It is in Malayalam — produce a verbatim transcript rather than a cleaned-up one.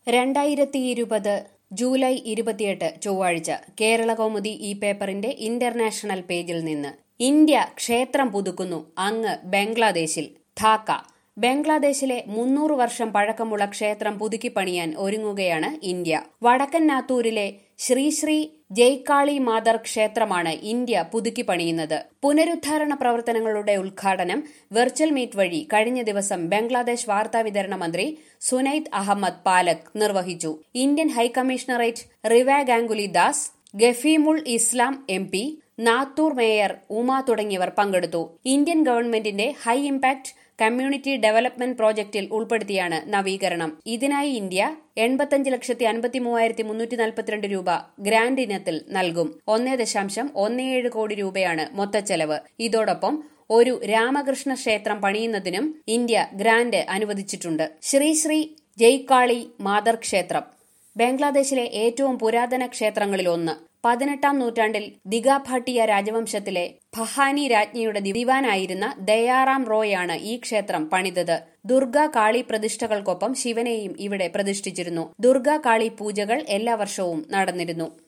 രണ്ടായിരത്തി ഇരുപത് ജൂലൈ ഇരുപത്തിയെട്ട് ചൊവ്വാഴ്ച കേരളകൗമുദി ഈ പേപ്പറിന്റെ ഇന്റർനാഷണൽ പേജിൽ നിന്ന് ഇന്ത്യ ക്ഷേത്രം പുതുക്കുന്നു അങ്ങ് ബംഗ്ലാദേശിൽ. ധാക്ക. ബംഗ്ലാദേശിലെ മുന്നൂറ് വർഷം പഴക്കമുള്ള ക്ഷേത്രം പുതുക്കിപ്പണിയാൻ ഒരുങ്ങുകയാണ് ഇന്ത്യ. വടക്കൻ നാത്തൂരിലെ ശ്രീ ശ്രീ ജയ്കാളി മാതർ ക്ഷേത്രമാണ് ഇന്ത്യ പുതുക്കിപ്പണിയുന്നത്. പുനരുദ്ധാരണ പ്രവർത്തനങ്ങളുടെ ഉദ്ഘാടനം വെർച്വൽ മീറ്റ് വഴി കഴിഞ്ഞ ദിവസം ബംഗ്ലാദേശ് വാർത്താവിതരണ മന്ത്രി സുനൈദ് അഹമ്മദ് പാലക് നിർവഹിച്ചു. Indian high commissionerate Riva Ganguly Das, Gafimul Islam M P, Natore mayor Uma തുടങ്ങിയവർ പങ്കെടുത്തു. ഇന്ത്യൻ ഗവൺമെന്റിന്റെ ഹൈ ഇംപാക്ട് കമ്മ്യൂണിറ്റി ഡെവലപ്മെന്റ് പ്രോജക്റ്റിൽ ഉൾപ്പെടുത്തിയാണ് നവീകരണം. ഇതിനായി ഇന്ത്യ എൺപത്തിയഞ്ച് ലക്ഷത്തി അൻപത്തി മൂവായിരത്തി മുന്നൂറ്റി നാൽപ്പത്തിരണ്ട് രൂപ ഗ്രാന്റ് ഇനത്തിൽ നൽകും. ഒന്നേ ദശാംശം ഒന്നേഴ് കോടി രൂപയാണ് മൊത്തച്ചെലവ്. ഇതോടൊപ്പം ഒരു രാമകൃഷ്ണ ക്ഷേത്രം പണിയുന്നതിനും ഇന്ത്യ ഗ്രാന്റ് അനുവദിച്ചിട്ടുണ്ട്. ശ്രീ ശ്രീ ജയ്കാളി മാതർ ക്ഷേത്രം ബംഗ്ലാദേശിലെ ഏറ്റവും പുരാതന ക്ഷേത്രങ്ങളിലൊന്ന്. പതിനെട്ടാം നൂറ്റാണ്ടിൽ ദിഗാഭാട്ടിയ രാജവംശത്തിലെ ഭഹാനി രാജ്ഞിയുടെ ദിവാനായിരുന്ന ദയാറാം റോയാണ് ഈ ക്ഷേത്രം പണിതത്. ദുർഗാ കാളി പ്രതിഷ്ഠകൾക്കൊപ്പം ശിവനെയും ഇവിടെ പ്രതിഷ്ഠിച്ചിരുന്നു. ദുർഗാ കാളി പൂജകൾ എല്ലാ വർഷവും നടന്നിരുന്നു.